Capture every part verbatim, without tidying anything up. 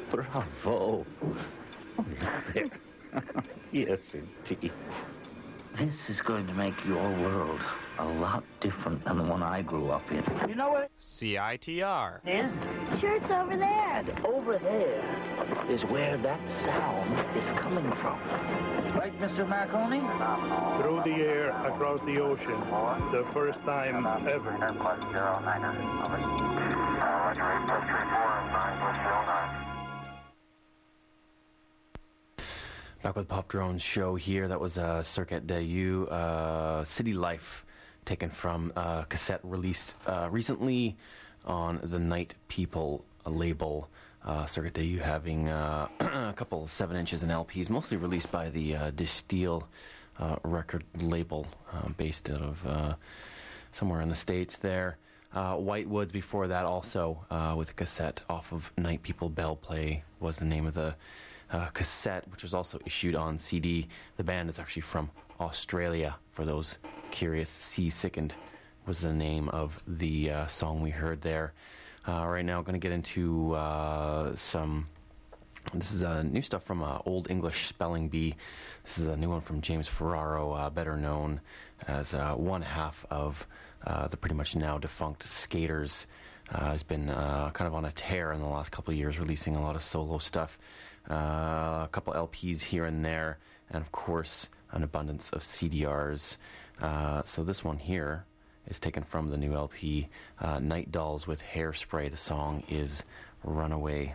Bravo. Oh, look there. Yes, indeed. This is going to make your world a lot different than the one I grew up in. You know what? C I T R. Is? Sure, it's over there. And over there is where that sound is coming from. Right, Mister Marconi? Through the air, across the ocean, the first time ever. Back with Pop Drone's show here. That was uh, Circuit de You, uh, City Life, taken from a cassette released uh, recently on the Night People label. Uh, Circuit de You having uh, a couple seven inches and L Ps, mostly released by the uh, Distill uh, record label, uh, based out of uh, somewhere in the States there. Uh, Whitewoods before that also uh, with a cassette off of Night People. Bell Play was the name of the Uh, cassette, which was also issued on C D. The band is actually from Australia, for those curious. Sea Sickened was the name of the uh, song we heard there. Uh, right now, going to get into uh, some... This is uh, new stuff from uh, Old English Spelling Bee. This is a new one from James Ferraro, uh, better known as uh, one half of uh, the pretty much now defunct Skaters. Uh, has been uh, kind of on a tear in the last couple of years, releasing a lot of solo stuff, uh, a couple L Ps here and there, and of course an abundance of C D Rs. Uh, so this one here is taken from the new L P, uh, Night Dolls with Hairspray. The song is Runaway.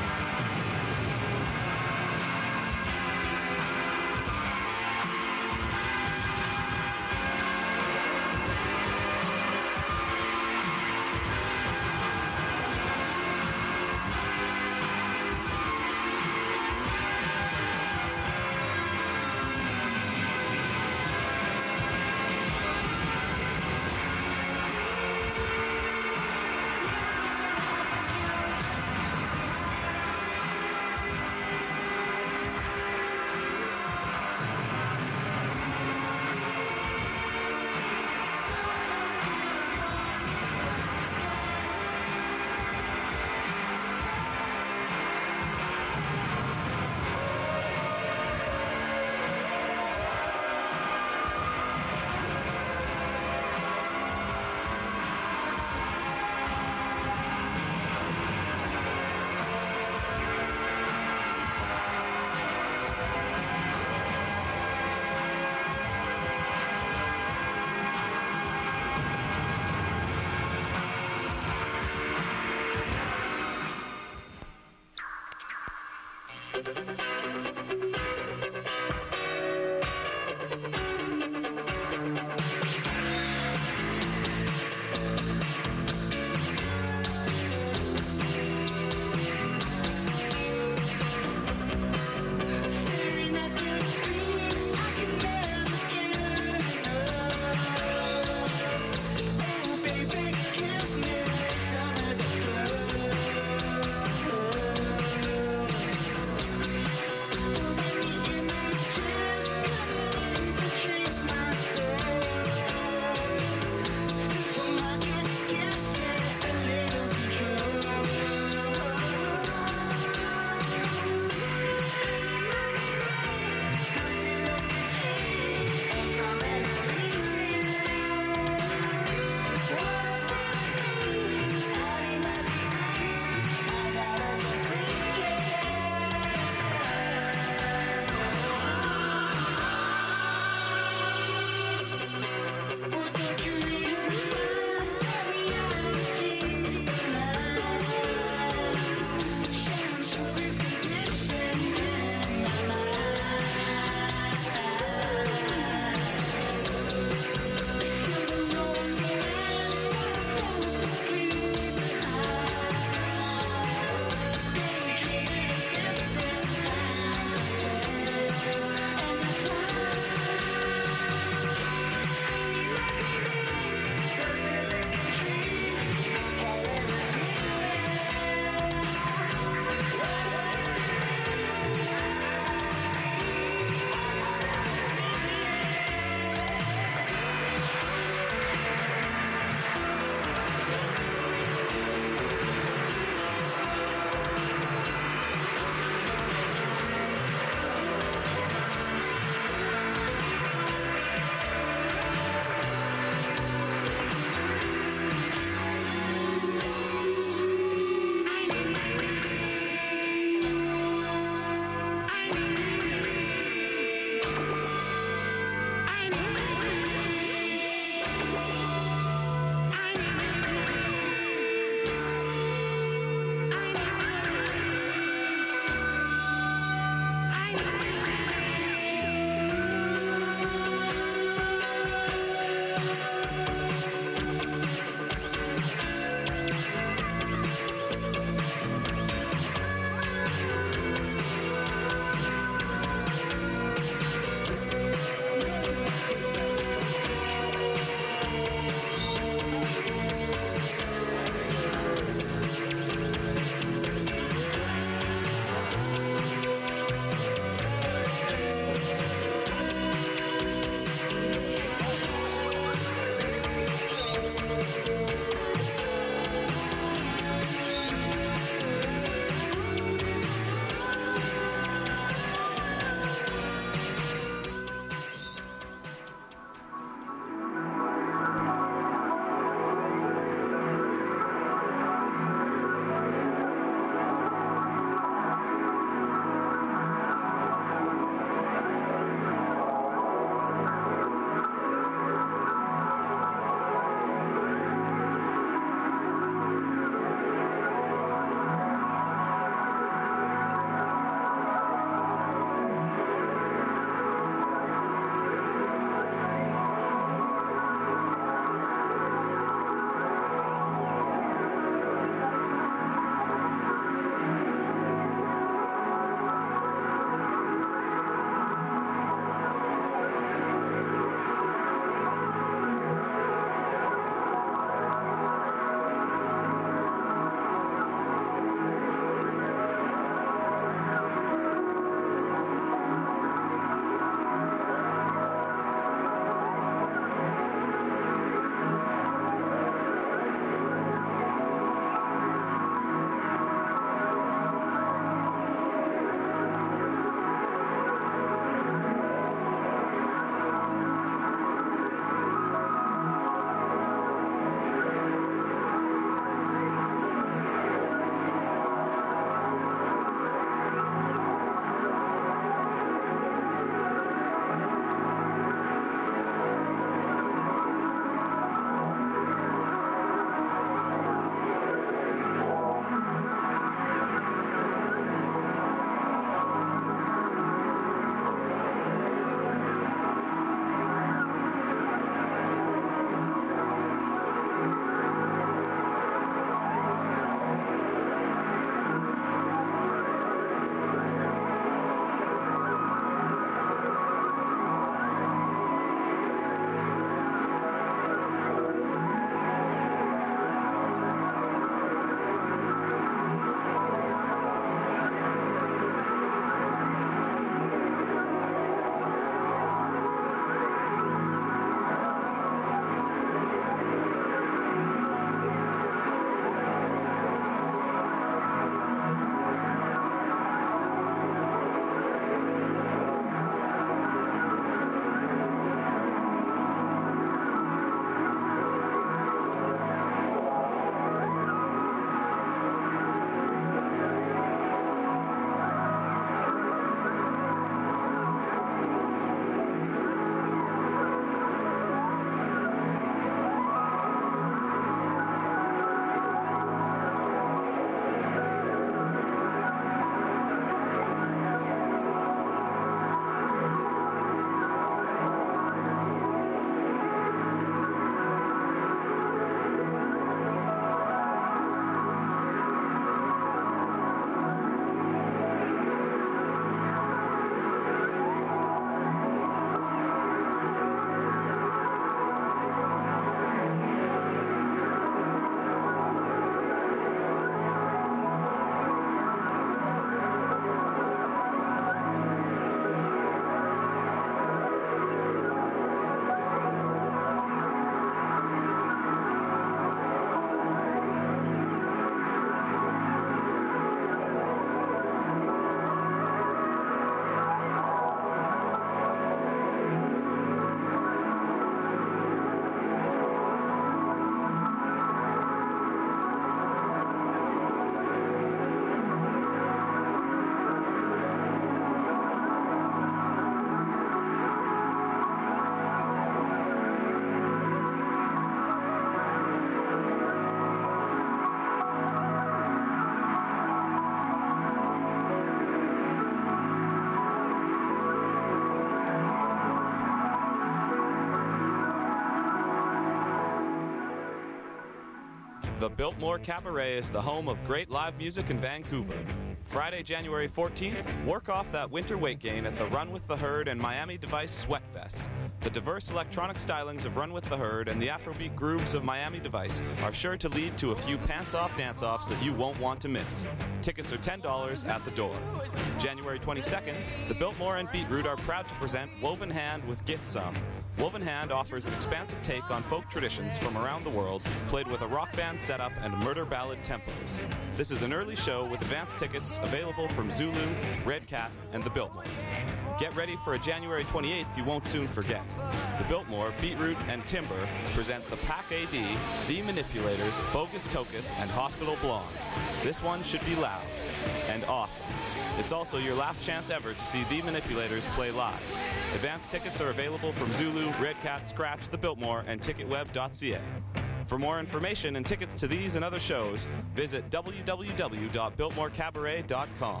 The Biltmore Cabaret is the home of great live music in Vancouver. Friday, January fourteenth, work off that winter weight gain at the Run with the Herd and Miami Device Sweatfest. The diverse electronic stylings of Run with the Herd and the Afrobeat grooves of Miami Device are sure to lead to a few pants-off dance-offs that you won't want to miss. Tickets are ten dollars at the door. January twenty-second, the Biltmore and Beetroot are proud to present Woven Hand with Get Some. Woven Hand offers an expansive take on folk traditions from around the world, played with a rock band setup and murder ballad tempos. This is an early show with advance tickets available from Zulu, Red Cat, and the Biltmore. Get ready for a January twenty-eighth you won't soon forget. The Biltmore, Beetroot, and Timber present the Pack A D, The Manipulators, Bogus Tokus, and Hospital Blonde. This one should be loud and awesome. It's also your last chance ever to see The Manipulators play live. Advance tickets are available from Zulu, Red Cat, Scratch, the Biltmore, and ticketweb dot c a. For more information and tickets to these and other shows, visit w w w dot biltmore cabaret dot com.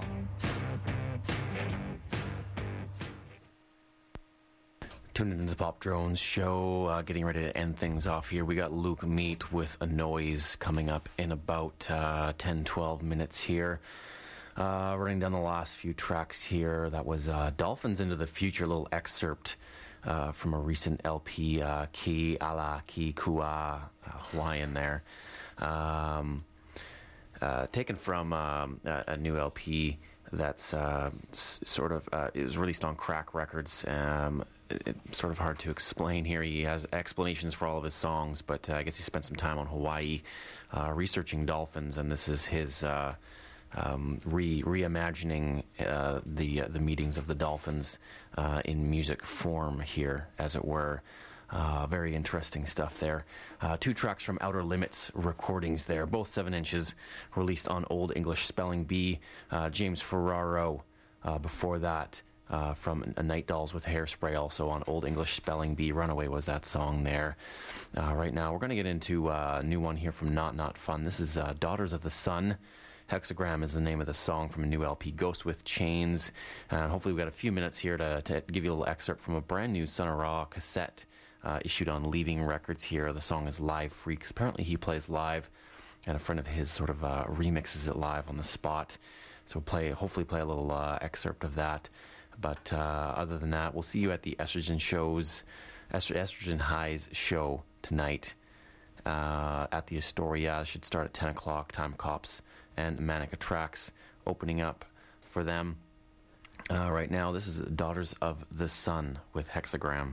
Tuned into the Pop Drones show, uh, getting ready to end things off here. We got Luke Meat with A Noise coming up in about uh, ten, twelve minutes here. Uh, running down the last few tracks here, that was uh, Dolphins Into the Future, a little excerpt uh, from a recent L P, uh, Ki Ala Ki Kua, uh, Hawaiian there. Um, uh, taken from um, a, a new L P that's uh, s- sort of, uh, it was released on Crack Records. Um, it, it's sort of hard to explain here. He has explanations for all of his songs, but uh, I guess he spent some time on Hawaii uh, researching dolphins, and this is his... Uh, Um, re reimagining uh, the uh, the meetings of the dolphins uh, in music form here, as it were. Uh, very interesting stuff there. Uh, two tracks from Outer Limits recordings there, both seven inches, released on Old English Spelling Bee. Uh, James Ferraro uh, before that. Uh, from a Night Dolls with Hairspray, also on Old English Spelling Bee. Runaway was that song there. Uh, right now, we're going to get into uh, a new one here from Not Not Fun. This is uh, Daughters of the Sun. Hexagram is the name of the song from a new L P, Ghost with Chains. And hopefully we've got a few minutes here to, to give you a little excerpt from a brand new Son of Ra cassette uh, issued on Leaving Records here. The song is Live Freaks. Apparently he plays live, and a friend of his sort of uh, remixes it live on the spot. So we'll play, hopefully play a little uh, excerpt of that. But uh, other than that, we'll see you at the Estrogen shows, Estro- Estrogen Highs show tonight uh, at the Astoria. It should start at ten o'clock. Time Cops and Manic Attracts opening up for them. Uh, right now, this is Daughters of the Sun with Hexagram.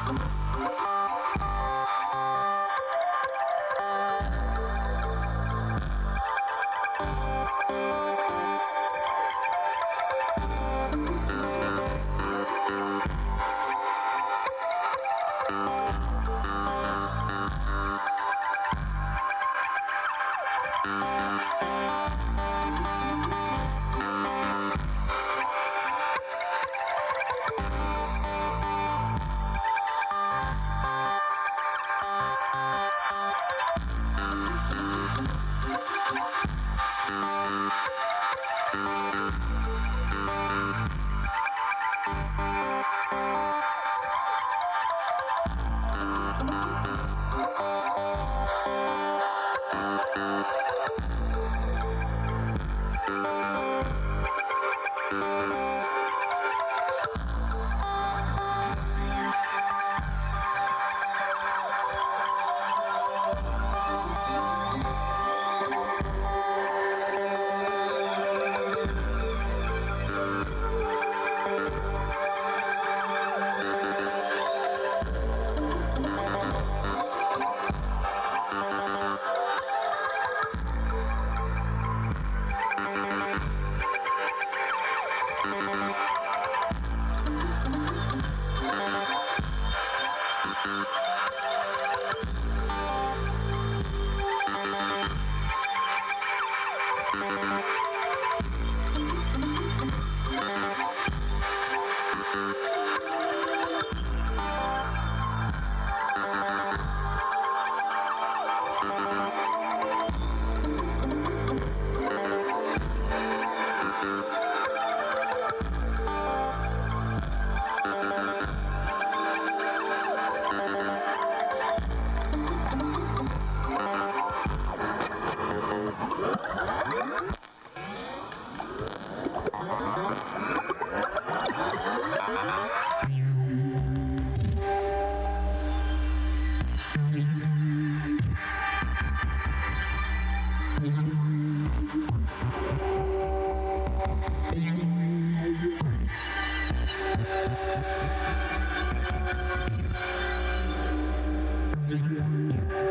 Yeah.